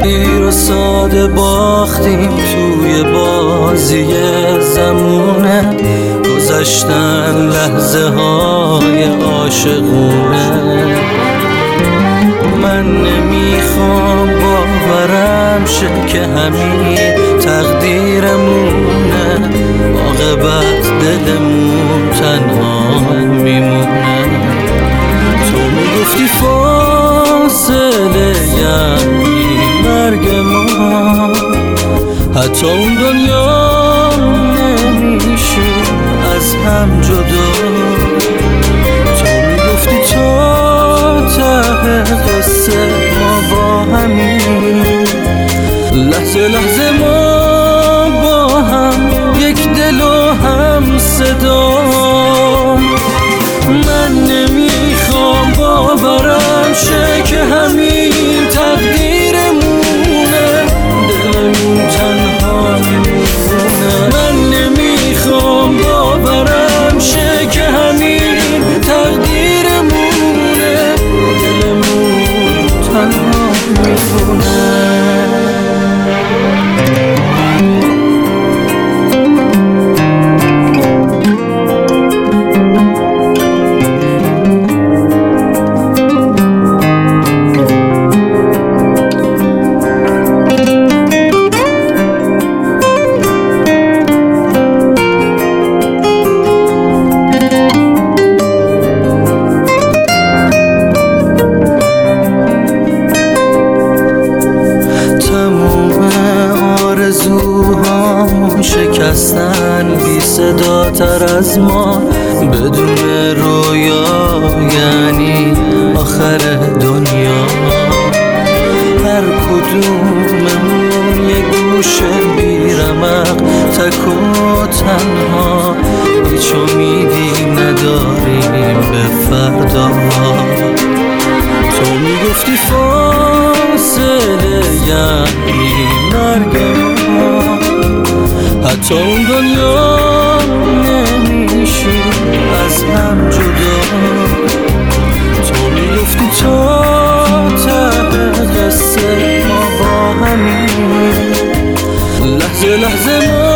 دیر و ساده باختیم توی بازی زمونه، گذشتن لحظه های عاشقونه. من نمیخوام باورم شه که همین تقدیرمونه، عاقبت دلمون تنها میمونه. تو میگفتی فاصله یعنی مرگ ما، حتی اون دنیا نمیشه از هم جدا. تو میگفتی تا ته قصه ما با همین، لحظه لحظه ما با هم یک دل و هم صدا. من نمیخوام باورم شه که همین تقدیرمونه، دلمون تنها میمونه. من نمیخوام باورم شه که همین تقدیرمونه، دلمون تنها میمونه. شکستن بی صدا تر از ما، بدون رویا یعنی آخر دنیا. هر کدوممون یه گوشه بی رمق، تک و تنها، هیچ امیدی نداریم به فردا. تو میگفتی فاصله یعنی مرگ ما، حتی اون دنیا نمیشه از هم جدا. تو میگفتی تا ته قصه ما با همین، لحظه لحظه ما